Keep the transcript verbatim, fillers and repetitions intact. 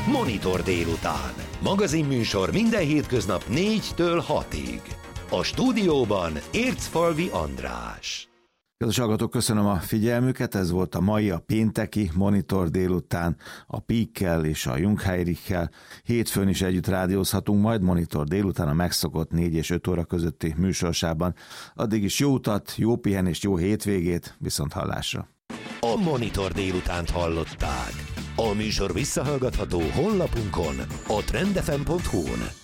Monitor délután. Magazinműsor minden hétköznap négytől hatig. A stúdióban Ércfalvi András. Kedves hallgatók, köszönöm a figyelmüket, ez volt a mai, a pénteki Monitor délután a Píkkel és a Jungheinrichel. Hétfőn is együtt rádiózhatunk majd Monitor délután a megszokott négy és öt óra közötti műsorsában. Addig is jó utat, jó pihenést, jó hétvégét, viszont hallásra. A Monitor délutánt hallották. A műsor visszahallgatható honlapunkon, a trend f m pont hu-n.